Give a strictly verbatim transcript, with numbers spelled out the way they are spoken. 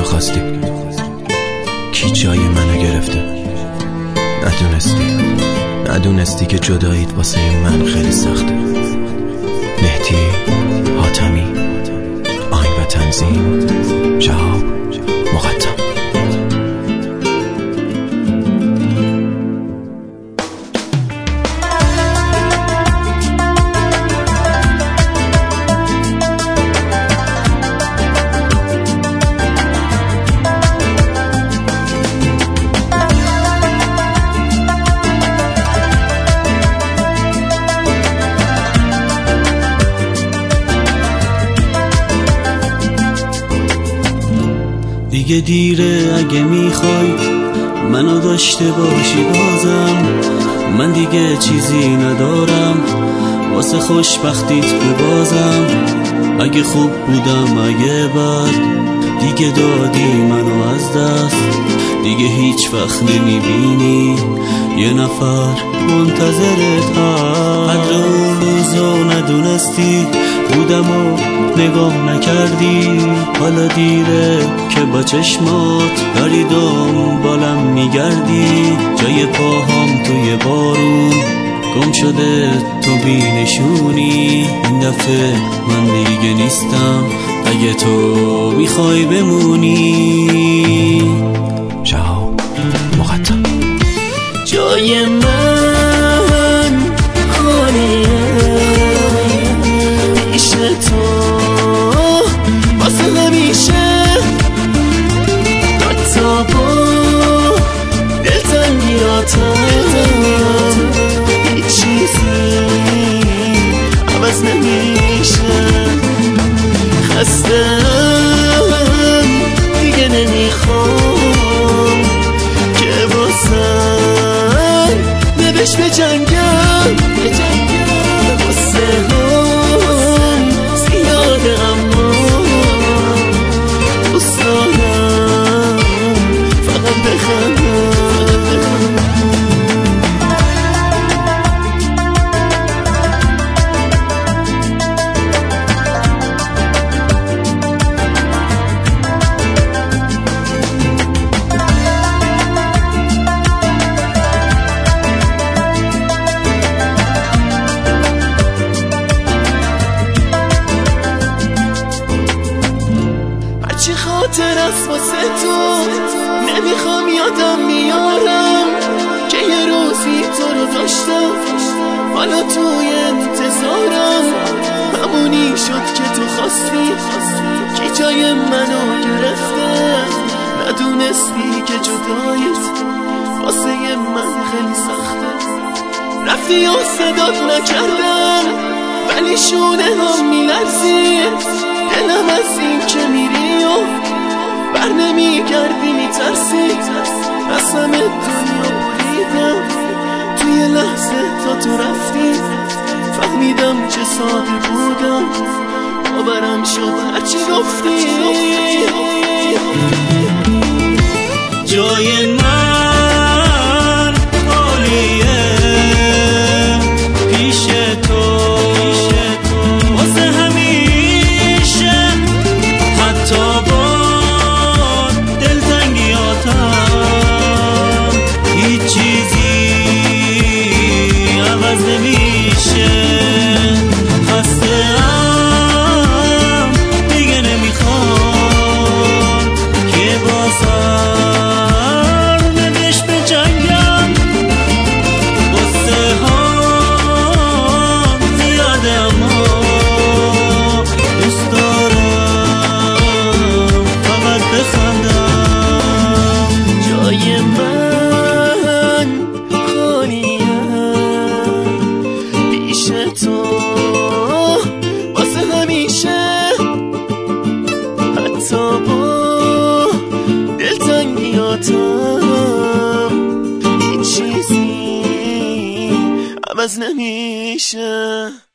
تو خواستی، کی جای منو گرفته. ندونستی ندونستی که جداییت واسه من خیلی سخته. مهدی حاتمی، آهنگ و تنظیم شهاب مقدم. دیگه دیره اگه میخوای منو داشته باشی بازم، من دیگه چیزی ندارم واسه خوشبختیت ببازم. اگه خوب بودم اگه بد، دیگه دادی منو از دست. دیگه هیچ وقت نمیبینی یه نفر منتظرت هست. قدر اون روزو ندونستی بودم و نگاه نکردی. حالا دیره که با چشمات داری دنبالم میگردی. جای پاهام توی بارون گم شده تو بینشونی. این دفعه من دیگه نیستم اگه تو میخوای بمونی. شهاب مقدم. جای من خالیه پیش تو واسه همیشه. حتی با دلتنگیاتم هیچ چیزی عوض نمیشه. خستم دیگه نمیخوام که واسه نبش به جنگم. واسه هم زیاده اما دوست دارم فقط بخندم. چه خاطر است واسه تو نمیخوام یادم میارم که یه روزی تو رو داشتم. حالا توی انتظارم همونی شد که تو خواستی. که جای منو گرفته ندونستی که جداییت واسه من خیلی سخته. رفتی و صدات نکردم ولی شونه هم میلرزی. دلم از این که میری و بر نمی کردی میترسی. از همه دنیا بریدم توی لحظه تا تو رفتی. فهمیدم چه ساده بودم باورم شد هرچی گفتی. جای من خالیه پیش تو واسه همیشه. حتی با دلتنگیاتم هیچ چیزی عوض نمیشه. خسته‌ام دیگه نمیخوام که بازم نبش به جنگم. واسه هم زیاده اما دوست دارم فقط بخندم. جای من خالیه پیش تو واسه همیشه. حتی با دلتنگیاتم هیچ چیزی عوض نمیشه.